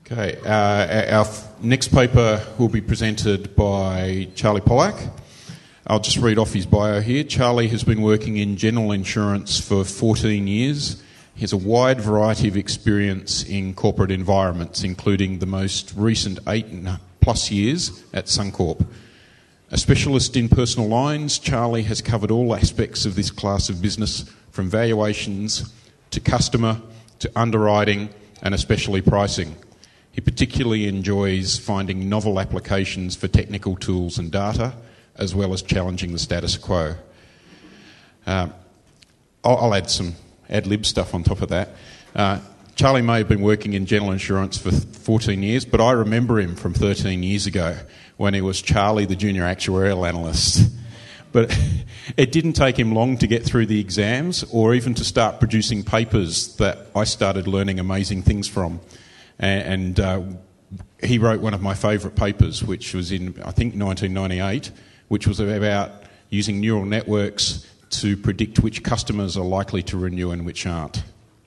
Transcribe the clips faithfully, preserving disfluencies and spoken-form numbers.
Okay, uh, our f- next paper will be presented by Charlie Pollack. I'll just read off his bio here. Charlie has been working in general insurance for fourteen years. He has a wide variety of experience in corporate environments, including the most recent eight plus years at Suncorp. A specialist in personal lines, Charlie has covered all aspects of this class of business, from valuations to customer to underwriting and especially pricing. He particularly enjoys finding novel applications for technical tools and data, as well as challenging the status quo. Uh, I'll, I'll add some ad-lib stuff on top of that. Uh, Charlie may have been working in general insurance for fourteen years, but I remember him from thirteen years ago when he was Charlie, the junior actuarial analyst. But it didn't take him long to get through the exams or even to start producing papers that I started learning amazing things from. And uh, he wrote one of my favourite papers, which was in, I think, nineteen ninety-eight, which was about using neural networks to predict which customers are likely to renew and which aren't.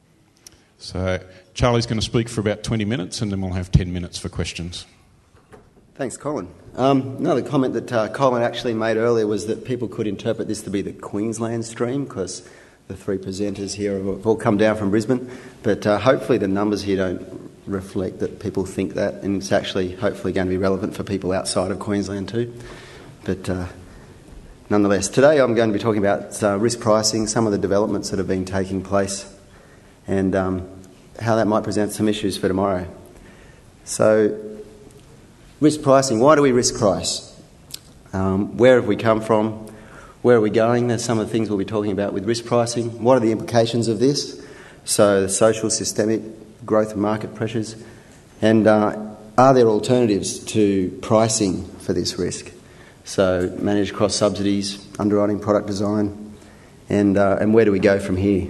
So Charlie's going to speak for about twenty minutes, and then we'll have ten minutes for questions. Thanks, Colin. Um, another comment that uh, Colin actually made earlier was that people could interpret this to be the Queensland stream, because the three presenters here have all come down from Brisbane. But uh, hopefully the numbers here don't reflect that people think that, and it's actually hopefully going to be relevant for people outside of Queensland too. But uh, nonetheless, today I'm going to be talking about uh, risk pricing, some of the developments that have been taking place, and um, how that might present some issues for tomorrow. So, risk pricing. Why do we risk price? Um, where have we come from? Where are we going? There's some of the things we'll be talking about with risk pricing. What are the implications of this? So, the social, systemic, growth and market pressures. And uh, are there alternatives to pricing for this risk? So, managed cross subsidies, underwriting, product design, and uh, and where do we go from here?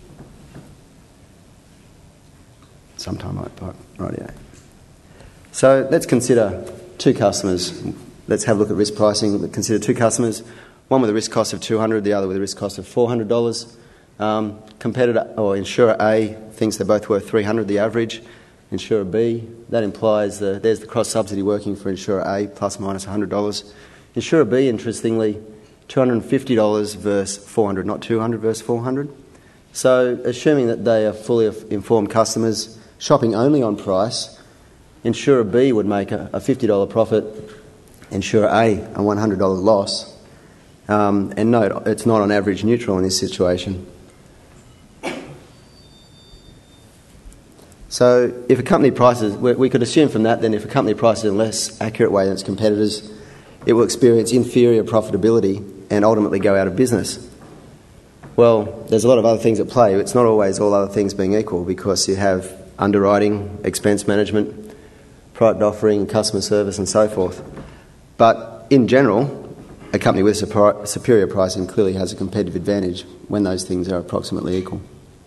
Sometime like that. Right, yeah. So let's consider two customers. Let's have a look at risk pricing. Consider two customers, one with a risk cost of two hundred dollars, the other with a risk cost of four hundred dollars. Um, competitor or insurer A thinks they're both worth three hundred dollars, the average. Insurer B, that implies the, there's the cross subsidy working for insurer A, plus minus one hundred dollars. Insurer B, interestingly, two hundred fifty dollars versus four hundred dollars, not two hundred dollars versus four hundred dollars. So, assuming that they are fully informed customers, shopping only on price, insurer B would make a, a fifty dollars profit, insurer A a one hundred dollars loss. Um, and note, it's not on average neutral in this situation. So if a company prices, we could assume from that then if a company prices in a less accurate way than its competitors, it will experience inferior profitability and ultimately go out of business. Well, there's a lot of other things at play. It's not always all other things being equal, because you have underwriting, expense management, product offering, customer service and so forth. But in general, a company with superior pricing clearly has a competitive advantage when those things are approximately equal.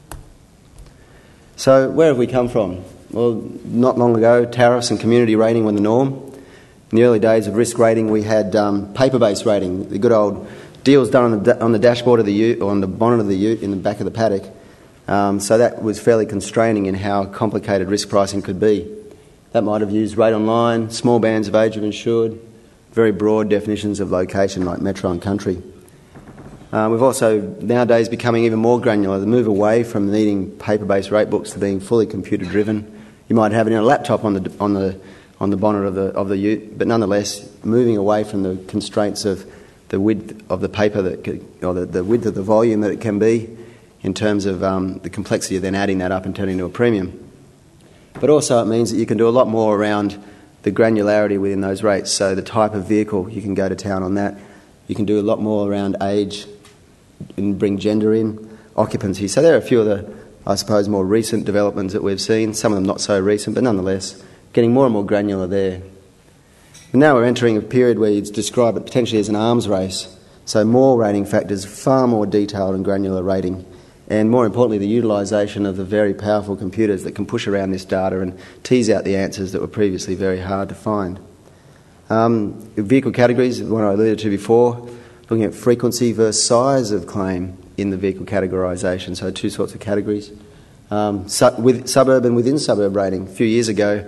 So where have we come from? Well, not long ago, tariffs and community rating were the norm. In the early days of risk rating, we had um, paper-based rating, the good old deals done on the, on the dashboard of the ute, or on the bonnet of the ute in the back of the paddock. Um, so that was fairly constraining in how complicated risk pricing could be. That might have used rate online, small bands of age of insured, very broad definitions of location like metro and country. Uh, we've also nowadays becoming even more granular, the move away from needing paper-based rate books to being fully computer-driven. You might have it in a laptop on the on the on the bonnet of the of the ute, but nonetheless moving away from the constraints of the width of the paper that could, or the, the width of the volume that it can be, in terms of um, the complexity of then adding that up and turning into a premium. But also it means that you can do a lot more around the granularity within those rates. So the type of vehicle, you can go to town on that. You can do a lot more around age and bring gender in, occupancy. So there are a few of the, I suppose, more recent developments that we've seen, some of them not so recent, but nonetheless getting more and more granular there. And now we're entering a period where you'd describe it potentially as an arms race. So more rating factors, far more detailed and granular rating. And more importantly, the utilisation of the very powerful computers that can push around this data and tease out the answers that were previously very hard to find. Um, vehicle categories, one I alluded to before, looking at frequency versus size of claim in the vehicle categorisation, so two sorts of categories. Um, su- with suburb and within suburb rating. A few years ago,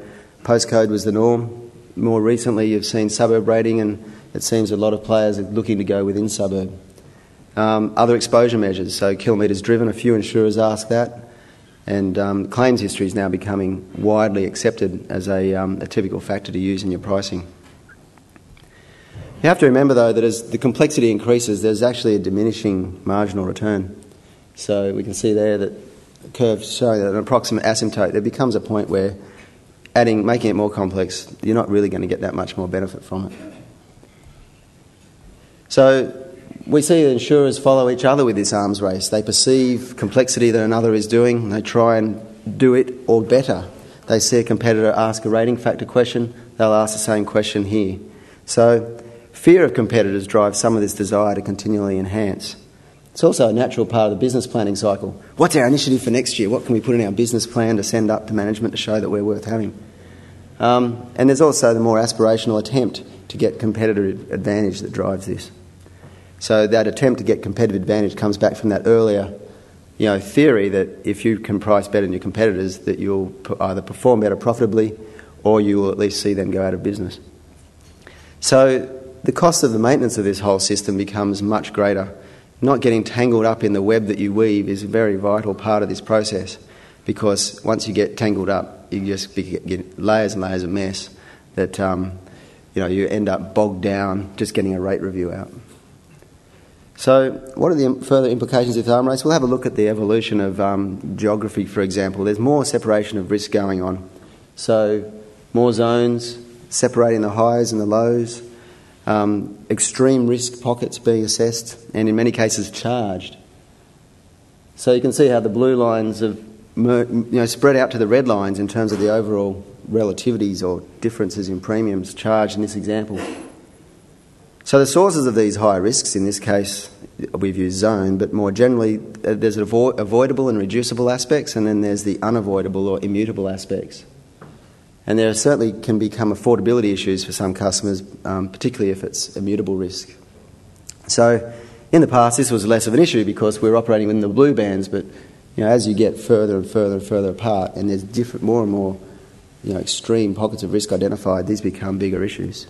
postcode was the norm. More recently, you've seen suburb rating, and it seems a lot of players are looking to go within suburb. Um, other exposure measures, so kilometres driven, a few insurers ask that, and um, claims history is now becoming widely accepted as a, um, a typical factor to use in your pricing. You have to remember, though, that as the complexity increases, there's actually a diminishing marginal return. So we can see there that the curve showing that an approximate asymptote, there becomes a point where adding, making it more complex, you're not really going to get that much more benefit from it. So we see that insurers follow each other with this arms race. They perceive complexity that another is doing, and they try and do it or better. They see a competitor ask a rating factor question, they'll ask the same question here. So fear of competitors drives some of this desire to continually enhance. It's also a natural part of the business planning cycle. What's our initiative for next year? What can we put in our business plan to send up to management to show that we're worth having? Um, and there's also the more aspirational attempt to get competitive advantage that drives this. So that attempt to get competitive advantage comes back from that earlier, you know, theory that if you can price better than your competitors, that you'll either perform better profitably or you will at least see them go out of business. So the cost of the maintenance of this whole system becomes much greater. Not getting tangled up in the web that you weave is a very vital part of this process, because once you get tangled up, you just get layers and layers of mess that um, you know you end up bogged down just getting a rate review out. So what are the further implications of the arms race? We'll have a look at the evolution of um, geography, for example. There's more separation of risk going on. So more zones, separating the highs and the lows, um, extreme risk pockets being assessed, and in many cases charged. So you can see how the blue lines have you know, spread out to the red lines in terms of the overall relativities or differences in premiums charged in this example. So the sources of these high risks, in this case we've used zone, but more generally there's avo- avoidable and reducible aspects, and then there's the unavoidable or immutable aspects. And there certainly can become affordability issues for some customers, um, particularly if it's immutable risk. So in the past this was less of an issue because we're operating within the blue bands, but you know, as you get further and further and further apart and there's different, more and more you know, extreme pockets of risk identified, these become bigger issues.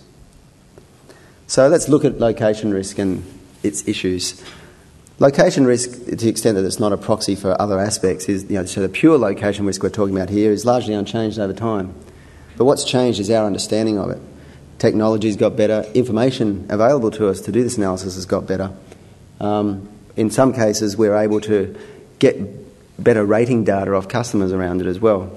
So let's look at location risk and its issues. Location risk, to the extent that it's not a proxy for other aspects, is you know, so the pure location risk we're talking about here is largely unchanged over time. But what's changed is our understanding of it. Technology's got better, information available to us to do this analysis has got better. Um, in some cases, we're able to get better rating data off customers around it as well.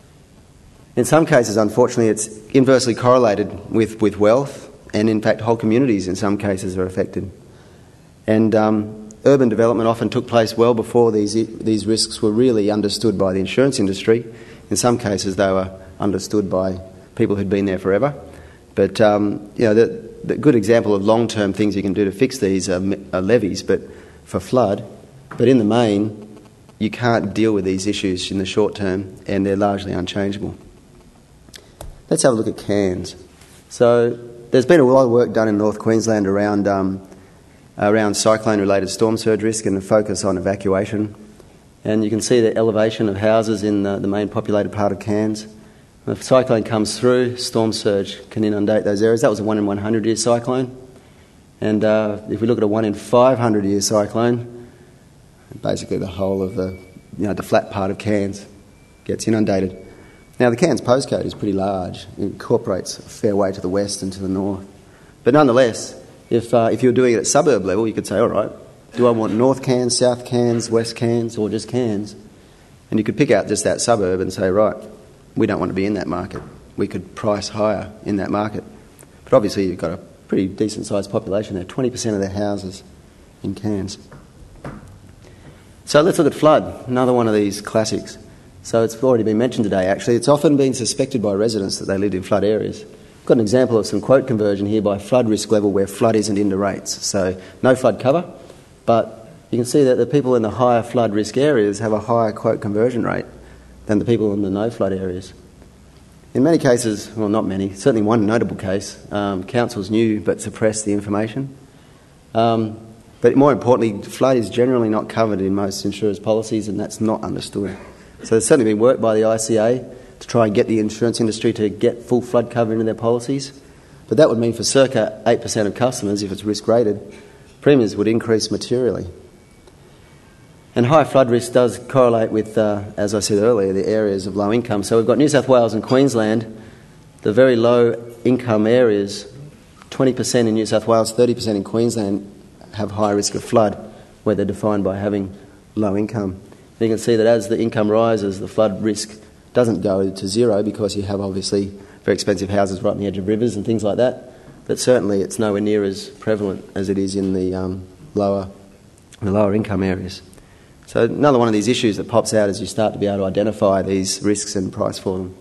In some cases, unfortunately, it's inversely correlated with, with wealth, and in fact, whole communities in some cases are affected. And um, urban development often took place well before these these risks were really understood by the insurance industry. In some cases, they were understood by people who'd been there forever. But um, you know, the, the good example of long-term things you can do to fix these are, are levies, but for flood. But in the main, you can't deal with these issues in the short term, and they're largely unchangeable. Let's have a look at Cairns. So there's been a lot of work done in North Queensland around um, around cyclone-related storm surge risk and the focus on evacuation. And you can see the elevation of houses in the, the main populated part of Cairns. If a cyclone comes through, storm surge can inundate those areas. That was a one in one hundred year cyclone. And uh, if we look at a one in five hundred year cyclone, basically the whole of the, you know, the flat part of Cairns gets inundated. Now the Cairns postcode is pretty large. It incorporates a fair way to the west and to the north. But nonetheless, if uh, if you're doing it at suburb level, you could say, all right, do I want North Cairns, South Cairns, West Cairns, or just Cairns? And you could pick out just that suburb and say, right, we don't want to be in that market. We could price higher in that market. But obviously you've got a pretty decent sized population there, twenty percent of their houses in Cairns. So let's look at flood, another one of these classics. So it's already been mentioned today actually. It's often been suspected by residents that they lived in flood areas. I've got an example of some quote conversion here by flood risk level where flood isn't into rates. So no flood cover, but you can see that the people in the higher flood risk areas have a higher quote conversion rate than the people in the no flood areas. In many cases, well not many, certainly one notable case, um, councils knew but suppressed the information. Um, but more importantly, flood is generally not covered in most insurers' policies, and that's not understood. So there's certainly been work by the I C A to try and get the insurance industry to get full flood cover into their policies. But that would mean for circa eight percent of customers, if it's risk-rated, premiums would increase materially. And high flood risk does correlate with, uh, as I said earlier, the areas of low income. So we've got New South Wales and Queensland, the very low income areas, twenty percent in New South Wales, thirty percent in Queensland, have high risk of flood, where they're defined by having low income. And you can see that as the income rises, the flood risk doesn't go to zero because you have obviously very expensive houses right on the edge of rivers and things like that. But certainly it's nowhere near as prevalent as it is in the um, lower, the lower income areas. So another one of these issues that pops out as you start to be able to identify these risks and price for them.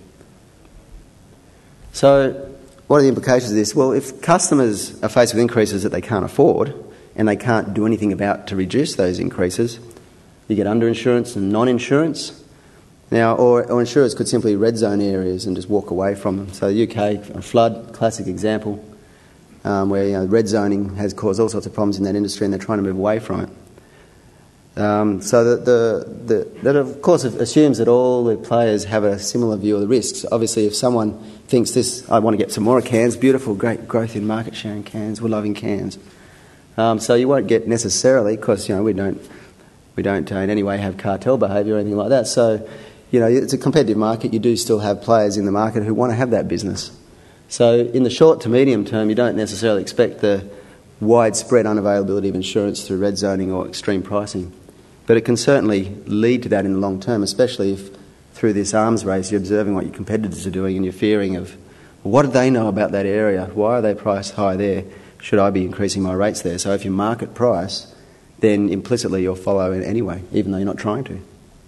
So what are the implications of this? Well, if customers are faced with increases that they can't afford and they can't do anything about to reduce those increases, you get underinsurance and non-insurance. Now, or, or insurers could simply red zone areas and just walk away from them. So the U K, a flood, classic example, um, where you know, red zoning has caused all sorts of problems in that industry and they're trying to move away from it. Um, so the, the, the, that of course assumes that all the players have a similar view of the risks. Obviously, if someone thinks this, I want to get some more cans, beautiful, great growth in market share in cans, we're loving cans. Um, so you won't get necessarily, because you know we don't we don't uh, in any way have cartel behaviour or anything like that. So you know it's a competitive market. You do still have players in the market who want to have that business. So in the short to medium term, you don't necessarily expect the widespread unavailability of insurance through red zoning or extreme pricing. But it can certainly lead to that in the long term, especially if through this arms race you're observing what your competitors are doing and you're fearing of, well, what do they know about that area? Why are they priced high there? Should I be increasing my rates there? So if you market price, then implicitly you'll follow it anyway, even though you're not trying to.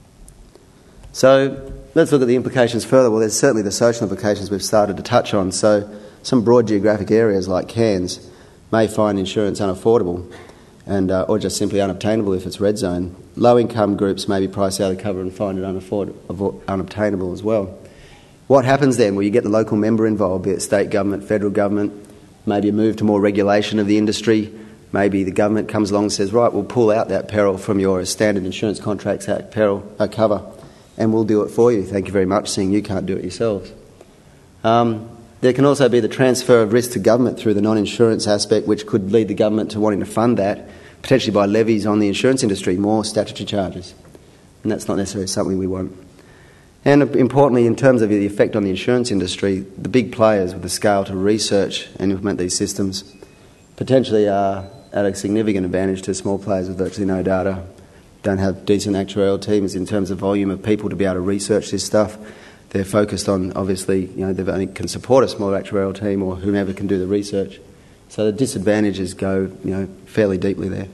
So let's look at the implications further. Well, there's certainly the social implications we've started to touch on. So some broad geographic areas like Cairns may find insurance unaffordable and uh, or just simply unobtainable if it's red zone. Low-income groups may be priced out of cover and find it unafford- unobtainable as well. What happens then? Well, you get the local member involved, be it state government, federal government, maybe a move to more regulation of the industry. Maybe the government comes along and says, right, we'll pull out that peril from your Standard Insurance Contracts Act peril uh, cover and we'll do it for you. Thank you very much, seeing you can't do it yourselves. Um, there can also be the transfer of risk to government through the non-insurance aspect, which could lead the government to wanting to fund that, potentially by levies on the insurance industry, more statutory charges. And that's not necessarily something we want. And importantly, in terms of the effect on the insurance industry, the big players with the scale to research and implement these systems potentially are at a significant advantage to small players with virtually no data, don't have decent actuarial teams in terms of volume of people to be able to research this stuff. They're focused on, obviously, you know, they only can support a small actuarial team or whomever can do the research. So the disadvantages go, you know, fairly deeply there.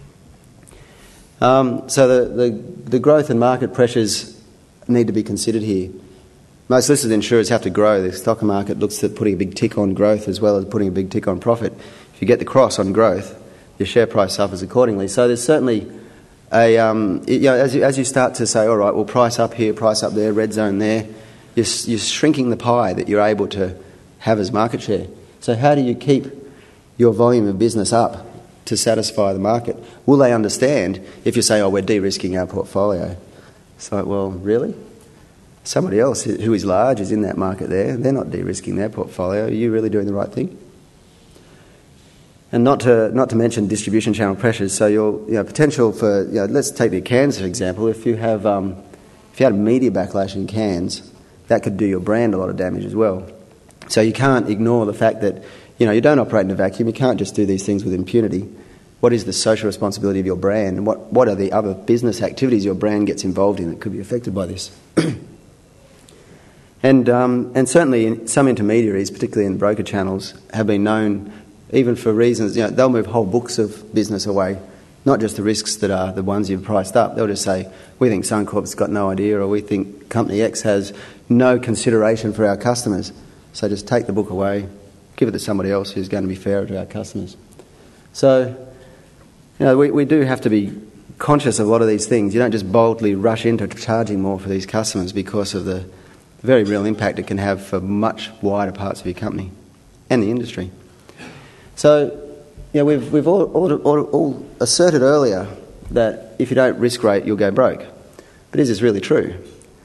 Um, so the, the, the growth and market pressures need to be considered here. Most listed insurers have to grow. The stock market looks at putting a big tick on growth as well as putting a big tick on profit. If you get the cross on growth, your share price suffers accordingly. So there's certainly a, um, you know, as you, as you start to say, all right, well, price up here, price up there, red zone there, you're, you're shrinking the pie that you're able to have as market share. So how do you keep your volume of business up to satisfy the market? Will they understand if you say, oh, we're de-risking our portfolio? It's like, well, really? Somebody else who is large is in that market there. They're not de-risking their portfolio. Are you really doing the right thing? And not to not to mention distribution channel pressures. So your you know, potential for, you know, let's take the cans for example. If you have um, if you had a media backlash in cans, that could do your brand a lot of damage as well. So you can't ignore the fact that, you know, you don't operate in a vacuum. You can't just do these things with impunity. What is the social responsibility of your brand? And what, what are the other business activities your brand gets involved in that could be affected by this? and um, and certainly in some intermediaries, particularly in broker channels, have been known, even for reasons, you know, they'll move whole books of business away, not just the risks that are the ones you've priced up. They'll just say, we think Suncorp's got no idea, or we think Company X has no consideration for our customers. So just take the book away, give it to somebody else who's going to be fairer to our customers. So, you know, we, we do have to be conscious of a lot of these things. You don't just boldly rush into charging more for these customers because of the very real impact it can have for much wider parts of your company and the industry. So, you know, we've, we've all, all, all, all asserted earlier that if you don't risk rate, you'll go broke. But is this really true?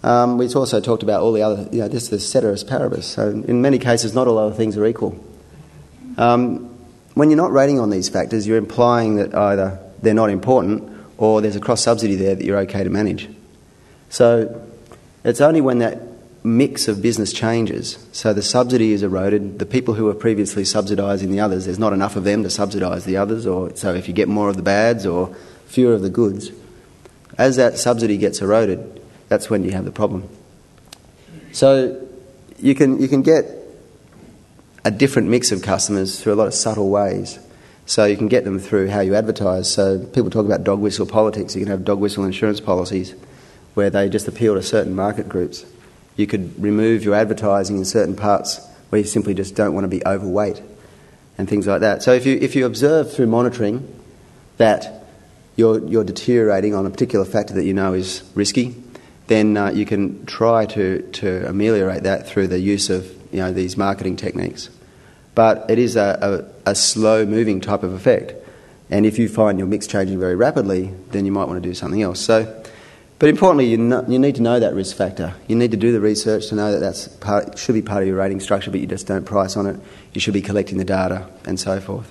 Um, we also talked about all the other, you know, just the ceteris paribus. So in many cases, not all other things are equal. Um, when you're not rating on these factors, you're implying that either they're not important or there's a cross-subsidy there that you're okay to manage. So it's only when that mix of business changes, so the subsidy is eroded, the people who were previously subsidising the others, there's not enough of them to subsidise the others, or so if you get more of the bads or fewer of the goods, as that subsidy gets eroded, that's when you have the problem. So you can you can get a different mix of customers through a lot of subtle ways. So you can get them through how you advertise. So people talk about dog whistle politics. You can have dog whistle insurance policies where they just appeal to certain market groups. You could remove your advertising in certain parts where you simply just don't want to be overweight and things like that. So if you if you observe through monitoring that you're, you're deteriorating on a particular factor that you know is risky, then uh, you can try to, to ameliorate that through the use of, you know, these marketing techniques. But it is a, a, a slow-moving type of effect. And if you find your mix changing very rapidly, then you might want to do something else. So, but importantly, you, know, you need to know that risk factor. You need to do the research to know that that's part, should be part of your rating structure, but you just don't price on it. You should be collecting the data and so forth.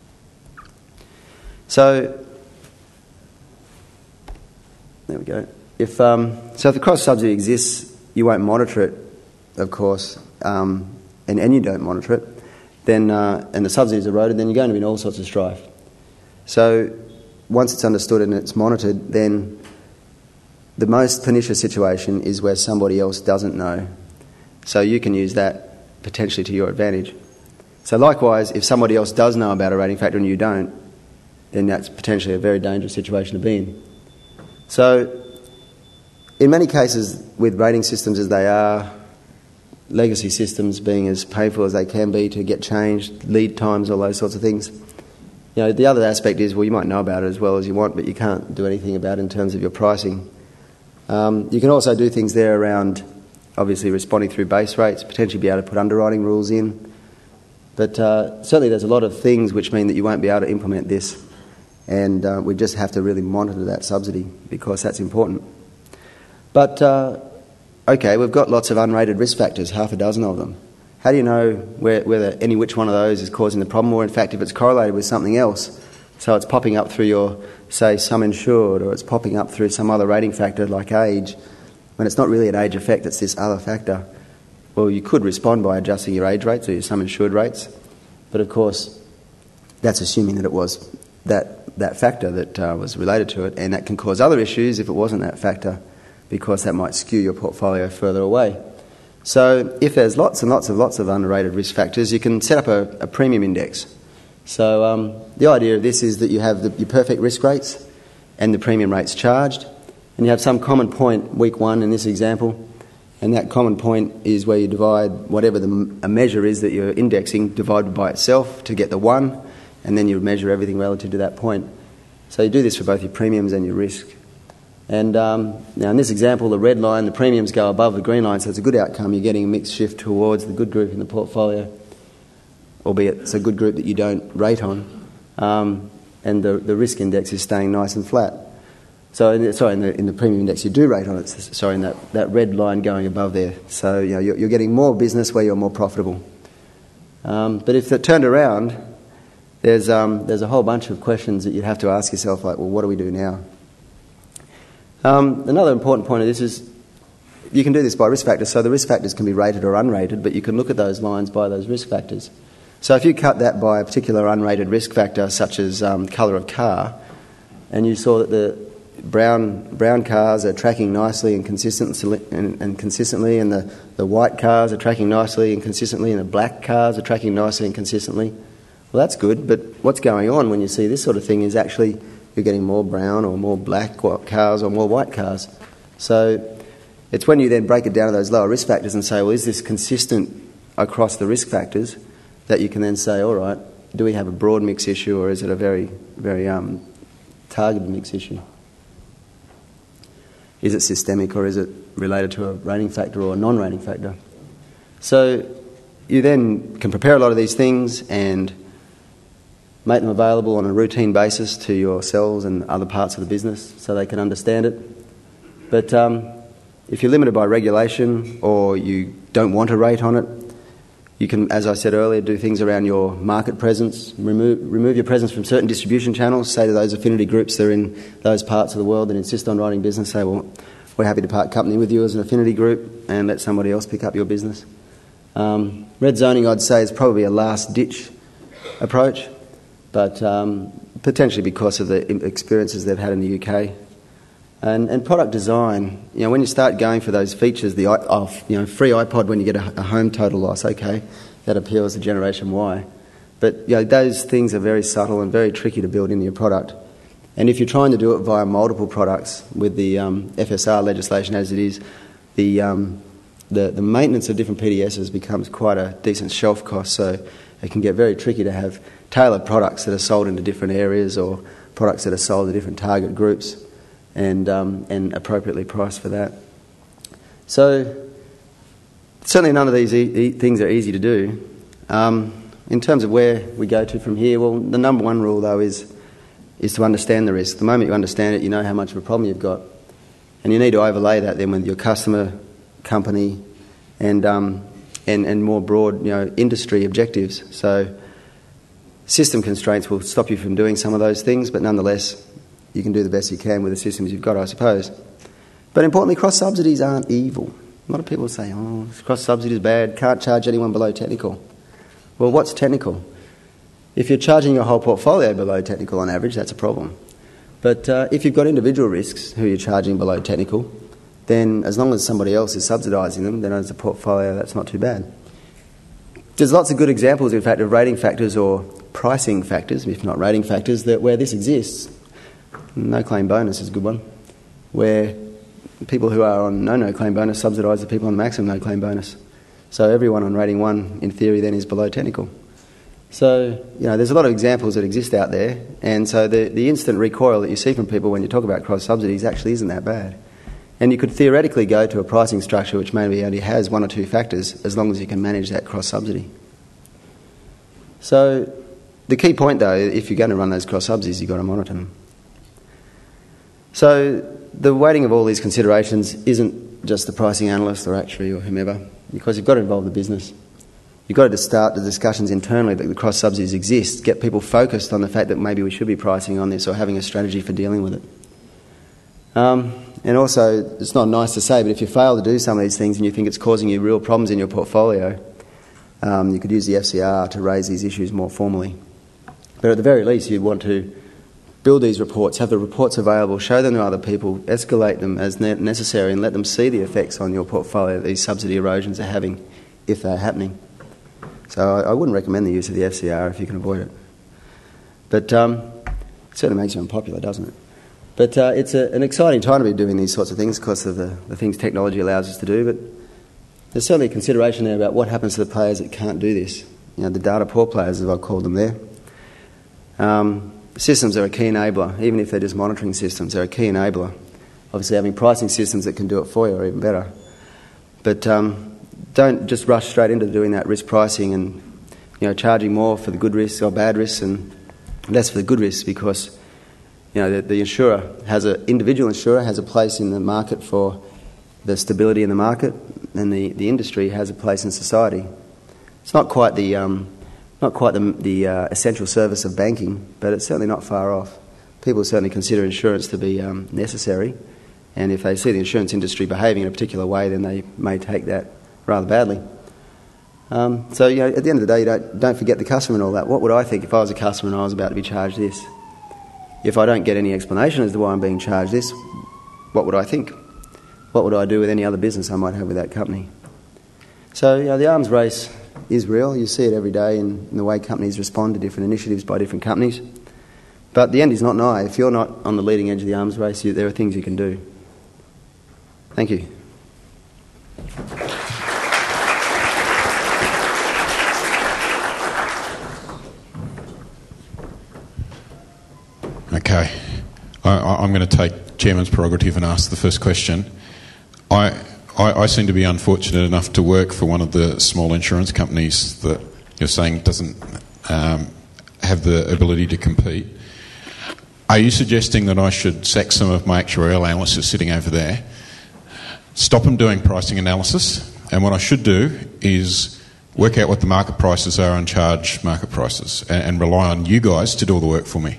So, there we go. If um, so, if the cross subsidy exists, you won't monitor it, of course, um, and, and you don't monitor it, then uh, and the subsidy is eroded, then you're going to be in all sorts of strife. So, once it's understood and it's monitored, then the most pernicious situation is where somebody else doesn't know. So you can use that potentially to your advantage. So likewise, if somebody else does know about a rating factor and you don't, then that's potentially a very dangerous situation to be in. So in many cases, with rating systems as they are, legacy systems being as painful as they can be to get changed, lead times, all those sorts of things, you know, the other aspect is, well, you might know about it as well as you want, but you can't do anything about it in terms of your pricing. Um, you can also do things there around, obviously, responding through base rates, potentially be able to put underwriting rules in. But uh, certainly there's a lot of things which mean that you won't be able to implement this. And uh, we just have to really monitor that subsidy because that's important. But, uh, okay, we've got lots of unrated risk factors, half a dozen of them. How do you know where, whether any which one of those is causing the problem, or in fact if it's correlated with something else? So it's popping up through your, say, sum insured, or it's popping up through some other rating factor like age, when it's not really an age effect, it's this other factor. Well, you could respond by adjusting your age rates or your sum insured rates, but of course that's assuming that it was that, that factor that uh, was related to it, and that can cause other issues if it wasn't that factor, because that might skew your portfolio further away. So if there's lots and lots and lots of underrated risk factors, you can set up a, a premium index. So um, the idea of this is that you have the, your perfect risk rates and the premium rates charged, and you have some common point week one in this example, and that common point is where you divide whatever the a measure is that you're indexing divided by itself to get the one, and then you measure everything relative to that point. So you do this for both your premiums and your risk. And um, now in this example, the red line, the premiums go above the green line, so it's a good outcome. You're getting a mixed shift towards the good group in the portfolio, albeit it's a good group that you don't rate on, um, and the, the risk index is staying nice and flat. So, in the, sorry, in the, in the premium index you do rate on it, sorry, in that, that red line going above there. So, you know, you're, you're getting more business where you're more profitable. Um, but if it turned around, there's, um, there's a whole bunch of questions that you'd have to ask yourself, like, well, what do we do now? Um, another important point of this is you can do this by risk factors. So the risk factors can be rated or unrated, but you can look at those lines by those risk factors. So if you cut that by a particular unrated risk factor, such as um, colour of car, and you saw that the brown brown cars are tracking nicely and, consistent, and, and consistently, and the, the white cars are tracking nicely and consistently, and the black cars are tracking nicely and consistently, well, that's good. But what's going on when you see this sort of thing is actually you're getting more brown or more black cars or more white cars. So it's when you then break it down to those lower risk factors and say, well, is this consistent across the risk factors, that you can then say, all right, do we have a broad mix issue, or is it a very, very um, targeted mix issue? Is it systemic, or is it related to a rating factor or a non-rating factor? So you then can prepare a lot of these things and make them available on a routine basis to yourselves and other parts of the business so they can understand it. But um, if you're limited by regulation or you don't want a rate on it, you can, as I said earlier, do things around your market presence, remove, remove your presence from certain distribution channels, say to those affinity groups that are in those parts of the world that insist on writing business, say, well, we're happy to part company with you as an affinity group and let somebody else pick up your business. Um, red zoning, I'd say, is probably a last-ditch approach, but um, potentially because of the experiences they've had in the U K. And, and product design, you know, when you start going for those features, the oh, you know, free iPod when you get a, a home total loss, okay, that appeals to Generation Y. But you know, those things are very subtle and very tricky to build into your product. And if you're trying to do it via multiple products with the um, F S R legislation as it is, the, um, the the maintenance of different P D Ss becomes quite a decent shelf cost. So it can get very tricky to have tailored products that are sold into different areas or products that are sold to different target groups. And, um, and appropriately priced for that. So certainly none of these e- e- things are easy to do. Um, in terms of where we go to from here, well, the number one rule, though, is, is to understand the risk. The moment you understand it, you know how much of a problem you've got. And you need to overlay that then with your customer, company, and, um, and, and more broad, you know, industry objectives. So system constraints will stop you from doing some of those things, but nonetheless, you can do the best you can with the systems you've got, I suppose. But importantly, cross-subsidies aren't evil. A lot of people say, oh, cross-subsidy is bad, can't charge anyone below technical. Well, what's technical? If you're charging your whole portfolio below technical on average, that's a problem. But uh, if you've got individual risks who you're charging below technical, then as long as somebody else is subsidising them, then as a portfolio, that's not too bad. There's lots of good examples, in fact, of rating factors or pricing factors, if not rating factors, that where this exists. No claim bonus is a good one, where people who are on no no claim bonus subsidise the people on maximum no claim bonus. So everyone on rating one, in theory, then is below technical. So, you know, there's a lot of examples that exist out there, and so the, the instant recoil that you see from people when you talk about cross-subsidies actually isn't that bad. And you could theoretically go to a pricing structure which maybe only has one or two factors as long as you can manage that cross-subsidy. So the key point, though, if you're going to run those cross-subsidies, you've got to monitor them. So the weighting of all these considerations isn't just the pricing analyst or actuary or whomever, because you've got to involve the business. You've got to start the discussions internally that the cross-subsidies exist, get people focused on the fact that maybe we should be pricing on this or having a strategy for dealing with it. Um, and also, it's not nice to say, but if you fail to do some of these things and you think it's causing you real problems in your portfolio, um, you could use the F C R to raise these issues more formally. But at the very least, you'd want to build these reports, have the reports available, show them to other people, escalate them as ne- necessary and let them see the effects on your portfolio that these subsidy erosions are having, if they're happening. So I, I wouldn't recommend the use of the F C R if you can avoid it. But um, it certainly makes you unpopular, doesn't it? But uh, it's a, an exciting time to be doing these sorts of things because of the, the things technology allows us to do. But there's certainly a consideration there about what happens to the players that can't do this. You know, the data poor players, as I've called them there. Um, Systems are a key enabler, even if they're just monitoring systems, they're a key enabler. Obviously having pricing systems that can do it for you are even better. But um, don't just rush straight into doing that risk pricing and, you know, charging more for the good risks or bad risks and less for the good risks, because, you know, the, the insurer has a individual insurer has a place in the market for the stability in the market, and the, the industry has a place in society. It's not quite the um, Not quite the, the uh, essential service of banking, but it's certainly not far off. People certainly consider insurance to be um, necessary, and if they see the insurance industry behaving in a particular way, then they may take that rather badly. Um, so, you know, at the end of the day, you don't, don't forget the customer and all that. What would I think if I was a customer and I was about to be charged this? If I don't get any explanation as to why I'm being charged this, what would I think? What would I do with any other business I might have with that company? So, you know, the arms race is real. You see it every day in, in the way companies respond to different initiatives by different companies. But the end is not nigh. If you're not on the leading edge of the arms race, you, there are things you can do. Thank you. Okay. I, I'm going to take Chairman's prerogative and ask the first question. I... I, I seem to be unfortunate enough to work for one of the small insurance companies that you're saying doesn't um, have the ability to compete. Are you suggesting that I should sack some of my actuarial analysts sitting over there stop them doing pricing analysis, and what I should do is work out what the market prices are and charge market prices, and, and rely on you guys to do all the work for me?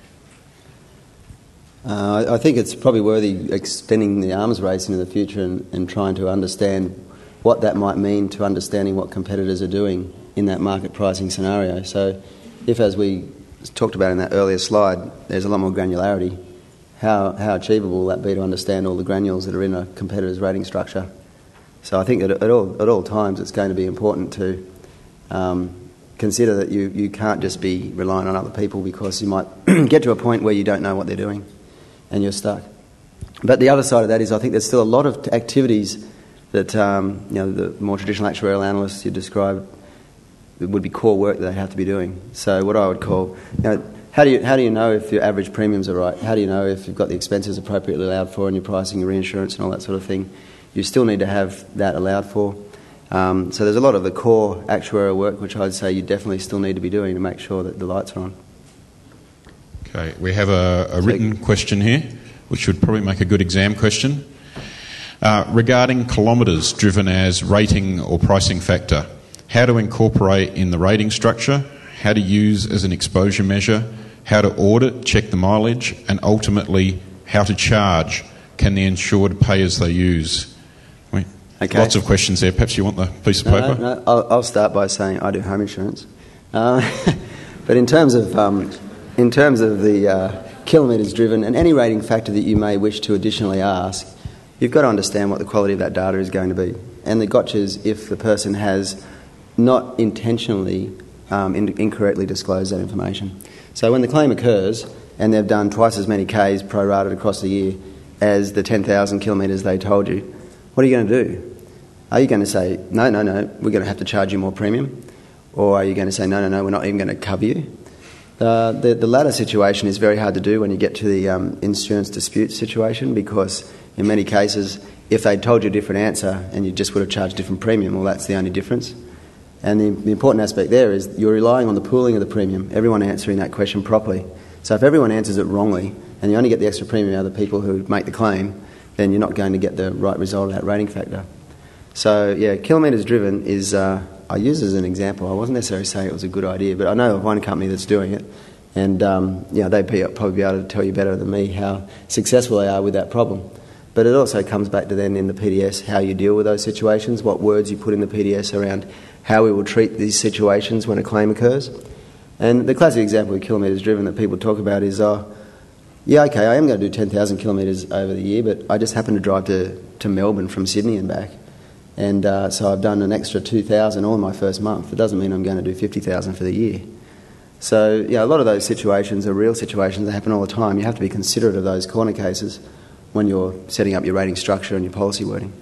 Uh, I think it's probably worthy extending the arms race into the future and, and trying to understand what that might mean to understanding what competitors are doing in that market pricing scenario. So if, as we talked about in that earlier slide, there's a lot more granularity, how, how achievable will that be to understand all the granules that are in a competitor's rating structure? So I think that at all, at all times it's going to be important to um, consider that you, you can't just be relying on other people, because you might get to a point where you don't know what they're doing and you're stuck. But the other side of that is I think there's still a lot of activities that um, you know, the more traditional actuarial analysts you described, it would be core work that they have to be doing. So what I would call, you know, how do you how do you know if your average premiums are right? How do you know if you've got the expenses appropriately allowed for and you're pricing your reinsurance and all that sort of thing? You still need to have that allowed for. Um, so there's a lot of the core actuarial work which I'd say you definitely still need to be doing to make sure that the lights are on. Okay, we have a, a written question here, which would probably make a good exam question. Uh, regarding kilometres driven as rating or pricing factor, how to incorporate in the rating structure, how to use as an exposure measure, how to audit, check the mileage, and ultimately how to charge. Can the insured pay as they use? Wait, okay. Lots of questions there. Perhaps you want the piece of no, paper? No, no. I'll, I'll start by saying I do home insurance. Uh, but in terms of um, in terms of the uh, kilometres driven and any rating factor that you may wish to additionally ask, you've got to understand what the quality of that data is going to be. And the gotcha is if the person has not intentionally um, in- incorrectly disclosed that information. So when the claim occurs and they've done twice as many Ks prorated across the year as the ten thousand kilometres they told you, what are you going to do? Are you going to say, no, no, no, we're going to have to charge you more premium? Or are you going to say, no, no, no, we're not even going to cover you? Uh, the, the latter situation is very hard to do when you get to the um, insurance dispute situation, because in many cases, if they'd told you a different answer and you just would have charged different premium, well, that's the only difference. And the, the important aspect there is you're relying on the pooling of the premium, everyone answering that question properly. So if everyone answers it wrongly and you only get the extra premium out of the people who make the claim, then you're not going to get the right result of that rating factor. So, yeah, kilometres driven is, uh, I use it as an example. I wasn't necessarily saying it was a good idea, but I know of one company that's doing it, and um, you know, they'd be, probably be able to tell you better than me how successful they are with that problem. But it also comes back to then in the P D S how you deal with those situations, what words you put in the P D S around how we will treat these situations when a claim occurs. And the classic example of kilometres driven that people talk about is, oh, yeah, okay, I am going to do ten thousand kilometres over the year, but I just happen to drive to, to Melbourne from Sydney and back. And uh, so I've done an extra two thousand all in my first month. It doesn't mean I'm going to do fifty thousand for the year. So, yeah, a lot of those situations are real situations. They happen all the time. You have to be considerate of those corner cases when you're setting up your rating structure and your policy wording.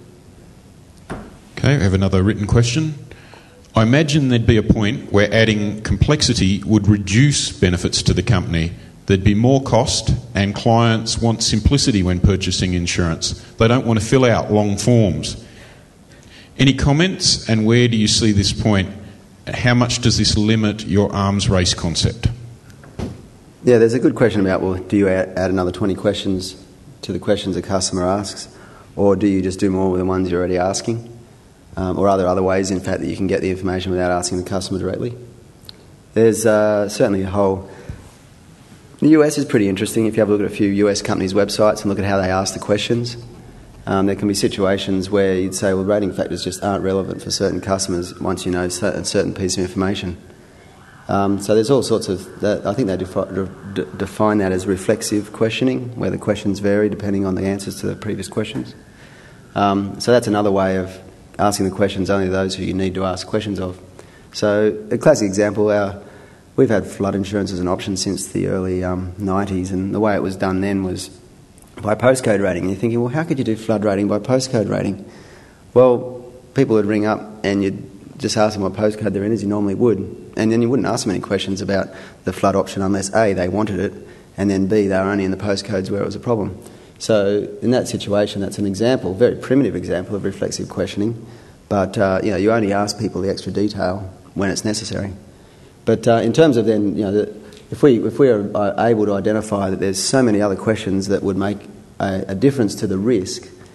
Okay, we have another written question. I imagine there'd be a point where adding complexity would reduce benefits to the company. There'd be more cost, and clients want simplicity when purchasing insurance. They don't want to fill out long forms. Any comments, and where do you see this point? How much does this limit your arms race concept? Yeah, there's a good question about, well, do you add, add another twenty questions to the questions a customer asks, or do you just do more with the ones you're already asking? Um, or are there other ways, in fact, that you can get the information without asking the customer directly? There's uh, certainly a whole... The U S is pretty interesting. If you have a look at a few U S companies' websites and look at how they ask the questions, um, there can be situations where you'd say, well, rating factors just aren't relevant for certain customers once you know a certain piece of information. Um, so there's all sorts of... That, I think they defi- de- define that as reflexive questioning, where the questions vary depending on the answers to the previous questions. Um, so that's another way of asking the questions only those who you need to ask questions of. So a classic example, our, we've had flood insurance as an option since the early um, nineties, and the way it was done then was by postcode rating. And you're thinking, well, how could you do flood rating by postcode rating? Well, people would ring up and you'd just ask them what postcode they're in, as you normally would, and then you wouldn't ask them any questions about the flood option unless A, they wanted it, and then B, they were only in the postcodes where it was a problem. So in that situation, that's an example, a very primitive example of reflexive questioning, but uh, you know, you only ask people the extra detail when it's necessary. But uh, in terms of then, you know, the, if we if we are able to identify that there's so many other questions that would make a, a difference to the risk,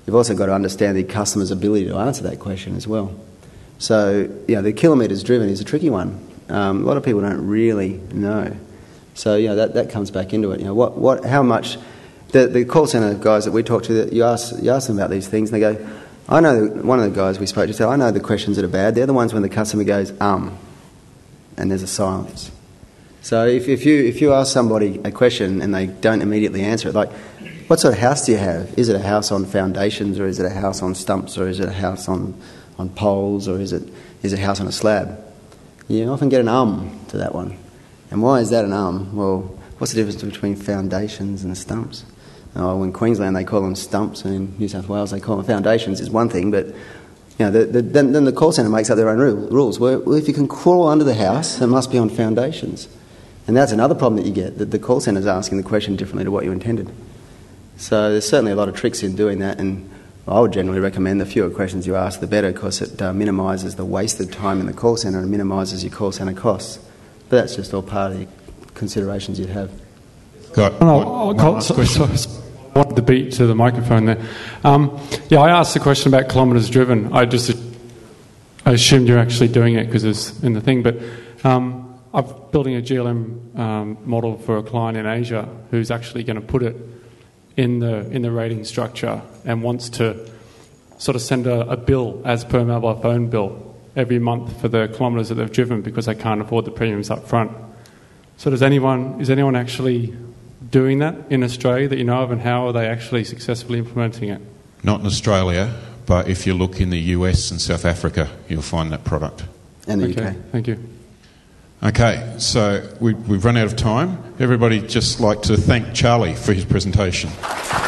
you've also got to understand the customer's ability to answer that question as well. So, you know, the kilometres driven is a tricky one. Um, a lot of people don't really know. So, you know, that, that comes back into it. You know, what, what, how much... The, the call centre guys that we talk to, that you ask, you ask them about these things, and they go, I know, one of the guys we spoke to said, I know the questions that are bad. They're the ones when the customer goes, um, and there's a silence. So if, if you if you ask somebody a question and they don't immediately answer it, like, what sort of house do you have? Is it a house on foundations, or is it a house on stumps, or is it a house on, on poles, or is it is it a house on a slab? You often get an um to that one. And why is that an um? Well, what's the difference between foundations and stumps? Oh, in Queensland they call them stumps, and in New South Wales they call them foundations, is one thing, but you know, the, the, then, then the call centre makes up their own rule, rules. Well, if you can crawl under the house, it must be on foundations. And that's another problem that you get, that the call centre is asking the question differently to what you intended. So there's certainly a lot of tricks in doing that, and I would generally recommend the fewer questions you ask, the better, because it uh, minimises the wasted time in the call centre and minimises your call centre costs. But that's just all part of the considerations you'd have. Got no, one, one one last question. So, I wanted the beat to the microphone there. Um, yeah, I asked the question about kilometres driven. I just I assumed you're actually doing it because it's in the thing. But um, I'm building a G L M um, model for a client in Asia who's actually going to put it in the in the rating structure and wants to sort of send a, a bill as per mobile phone bill every month for the kilometres that they've driven because they can't afford the premiums up front. So does anyone is anyone actually doing that in Australia that you know of, and how are they actually successfully implementing it? Not in Australia, but if you look in the U S and South Africa, you'll find that product. And the okay, U K. Thank you. Okay, so we, we've run out of time. Everybody just like to thank Charlie for his presentation.